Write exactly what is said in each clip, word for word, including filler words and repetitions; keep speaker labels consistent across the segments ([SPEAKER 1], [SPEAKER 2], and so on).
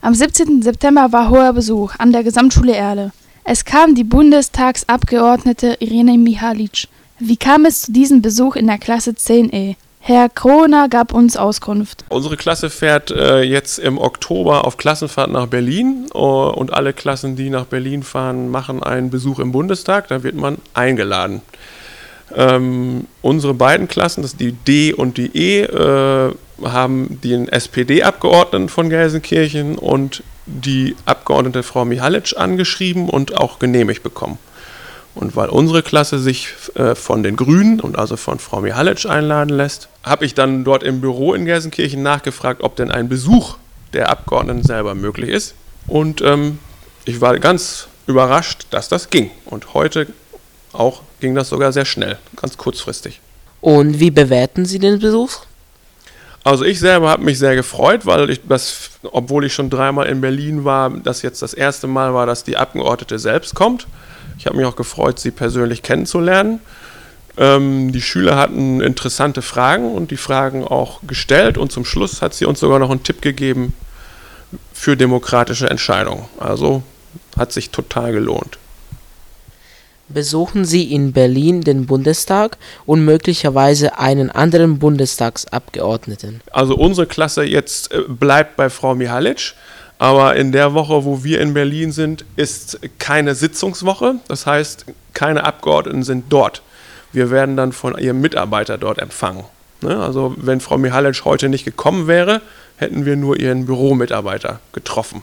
[SPEAKER 1] Am siebzehnten September war hoher Besuch an der Gesamtschule Erle. Es kam die Bundestagsabgeordnete Irene Mihalic. Wie kam es zu diesem Besuch in der Klasse zehn E? Herr Kroner gab uns Auskunft.
[SPEAKER 2] Unsere Klasse fährt äh, jetzt im Oktober auf Klassenfahrt nach Berlin uh, und alle Klassen, die nach Berlin fahren, machen einen Besuch im Bundestag. Da wird man eingeladen. Ähm, unsere beiden Klassen, das ist die D und die E, äh, haben den S P D-Abgeordneten von Gelsenkirchen und die Abgeordnete Frau Mihalic angeschrieben und auch genehmigt bekommen. Und weil unsere Klasse sich äh, von den Grünen und also von Frau Mihalic einladen lässt, habe ich dann dort im Büro in Gelsenkirchen nachgefragt, ob denn ein Besuch der Abgeordneten selber möglich ist. Und ähm, ich war ganz überrascht, dass das ging. Und heute auch ging das sogar sehr schnell, ganz kurzfristig.
[SPEAKER 3] Und wie bewerten Sie den Besuch?
[SPEAKER 2] Also ich selber habe mich sehr gefreut, weil ich das, obwohl ich schon dreimal in Berlin war, das jetzt das erste Mal war, dass die Abgeordnete selbst kommt. Ich habe mich auch gefreut, sie persönlich kennenzulernen. Ähm, die Schüler hatten interessante Fragen und die Fragen auch gestellt und zum Schluss hat sie uns sogar noch einen Tipp gegeben für demokratische Entscheidungen. Also hat sich total gelohnt.
[SPEAKER 3] Besuchen Sie in Berlin den Bundestag und möglicherweise einen anderen Bundestagsabgeordneten?
[SPEAKER 2] Also unsere Klasse jetzt äh, bleibt bei Frau Mihalic. Aber in der Woche, wo wir in Berlin sind, ist keine Sitzungswoche. Das heißt, keine Abgeordneten sind dort. Wir werden dann von ihrem Mitarbeiter dort empfangen. Also wenn Frau Mihalic heute nicht gekommen wäre, hätten wir nur ihren Büromitarbeiter getroffen.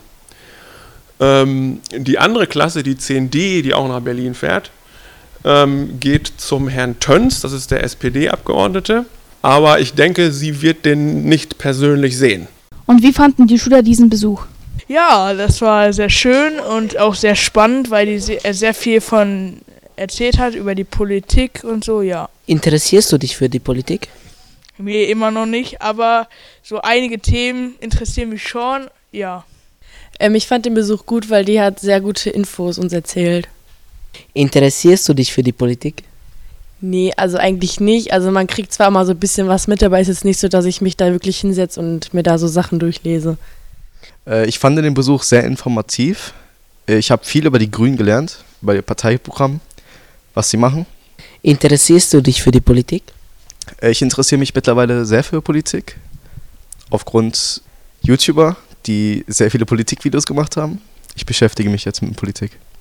[SPEAKER 2] Ähm, die andere Klasse, die zehn D, die auch nach Berlin fährt, ähm, geht zum Herrn Töns, das ist der S P D-Abgeordnete. Aber ich denke, sie wird den nicht persönlich sehen.
[SPEAKER 1] Und wie fanden die Schüler diesen Besuch?
[SPEAKER 4] Ja, das war sehr schön und auch sehr spannend, weil die sehr viel von erzählt hat über die Politik und so, ja.
[SPEAKER 3] Interessierst du dich für die Politik?
[SPEAKER 4] Mir immer noch nicht, aber so einige Themen interessieren mich schon, ja.
[SPEAKER 5] Ähm, ich fand den Besuch gut, weil die hat sehr gute Infos uns erzählt.
[SPEAKER 3] Interessierst du dich für die Politik?
[SPEAKER 5] Nee, also eigentlich nicht. Also man kriegt zwar mal so ein bisschen was mit, aber es ist jetzt nicht so, dass ich mich da wirklich hinsetze und mir da so Sachen durchlese.
[SPEAKER 6] Äh, ich fand den Besuch sehr informativ. Ich habe viel über die Grünen gelernt, über ihr Parteiprogramm, was sie machen.
[SPEAKER 3] Interessierst du dich für die Politik?
[SPEAKER 6] Äh, ich interessiere mich mittlerweile sehr für Politik, aufgrund YouTuber, die sehr viele Politikvideos gemacht haben. Ich beschäftige mich jetzt mit Politik.